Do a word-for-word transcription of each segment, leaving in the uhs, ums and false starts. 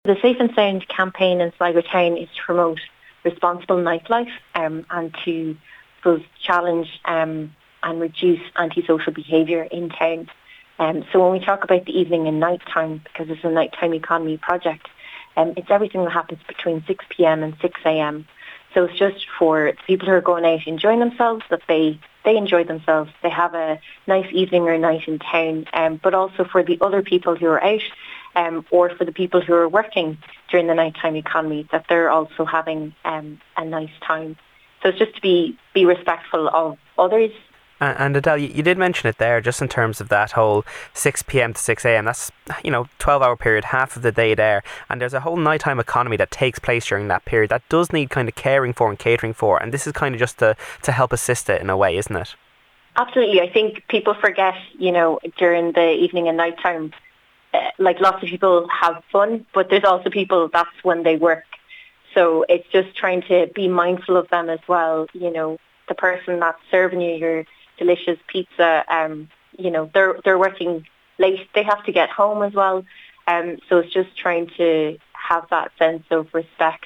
The Safe and Sound campaign in Sligo Town is to promote responsible nightlife um, and to suppose, challenge um, and reduce antisocial behaviour in town. Um, so when we talk about the evening and night time, because it's a nighttime economy project, um, it's everything that happens between six p.m. and six a.m. So it's just for people who are going out enjoying themselves, that they, they enjoy themselves. They have a nice evening or night in town, um, but also for the other people who are out um, or for the people who are working during the nighttime economy, that they're also having um, a nice time. So it's just to be, be respectful of others. And, and Adele, you, you did mention it there, just in terms of that whole six p.m. to six a.m. That's, you know, twelve hour period, half of the day there. And there's a whole nighttime economy that takes place during that period that does need kind of caring for and catering for. And this is kind of just to, to help assist it in a way, isn't it? Absolutely. I think people forget, you know, during the evening and nighttime, uh, like lots of people have fun, but there's also people, that's when they work. So it's just trying to be mindful of them as well. You know, the person that's serving you your delicious pizza, um, you know, they're they're working late. They have to get home as well. Um, so it's just trying to have that sense of respect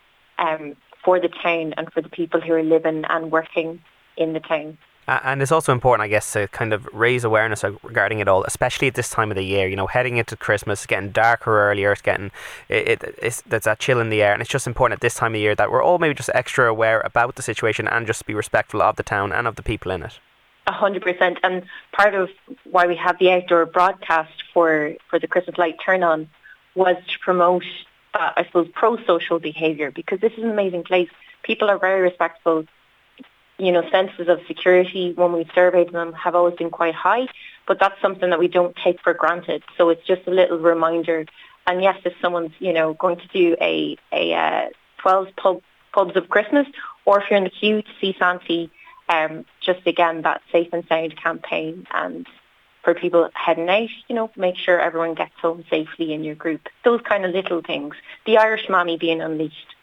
um, for the town and for the people who are living and working in the town. Uh, and it's also important, I guess, to kind of raise awareness regarding it all, especially at this time of the year. You know, heading into Christmas, it's getting darker earlier, it's getting, it, it, it's, there's that chill in the air, and it's just important at this time of year that we're all maybe just extra aware about the situation and just be respectful of the town and of the people in it. A hundred percent. And part of why we have the outdoor broadcast for, for the Christmas light turn on was to promote, uh, I suppose, pro-social behaviour, because this is an amazing place. People are very respectful. You know, senses of security when we surveyed them have always been quite high, but that's something that we don't take for granted. So it's just a little reminder. And yes, if someone's, you know, going to do a, a uh, twelve pub, pubs of Christmas, or if you're in the queue to see Santee, um, just again, that Safe and Sound campaign, and for people heading out, you know, make sure everyone gets home safely in your group. Those kind of little things. The Irish mammy being unleashed.